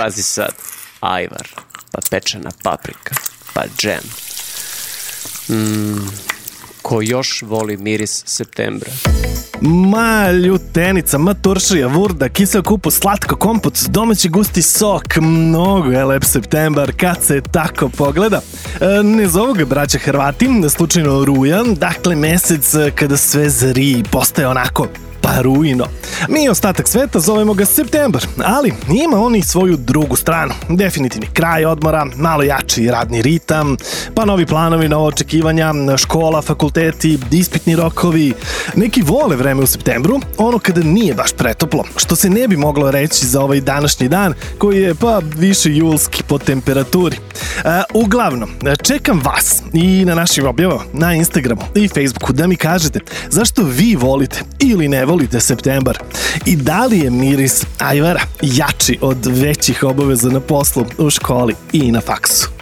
pazi sad, ajvar, pa pečena paprika, pa džem. Ko još voli miris septembra? Ma ljutenica, ma turšija, vurda, kiseo kupus, slatko, kompot, domaći gusti sok, mnogo je lep septembar kad se tako pogleda. Ne zovu ga braća Hrvati, slučajno rujan, dakle mesec kada sve zri i postaje onako parujno. Mi ostatak sveta zovemo ga septembar, ali ima on i svoju drugu stranu. Definitivni kraj odmora, malo jači radni ritam, pa novi planovi, novo očekivanja, škola, fakulteti, ispitni rokovi. Neki vole vreme u septembru, ono kada nije baš pretoplo, što se ne bi moglo reći za ovaj današnji dan, koji je pa više julski po temperaturi. Uglavnom, čekam vas i na našim objavama, na Instagramu i Facebooku da mi kažete zašto vi volite ili ne volite septembar i da li je miris ajvara jači od većih obaveza na poslu, u školi i na faksu.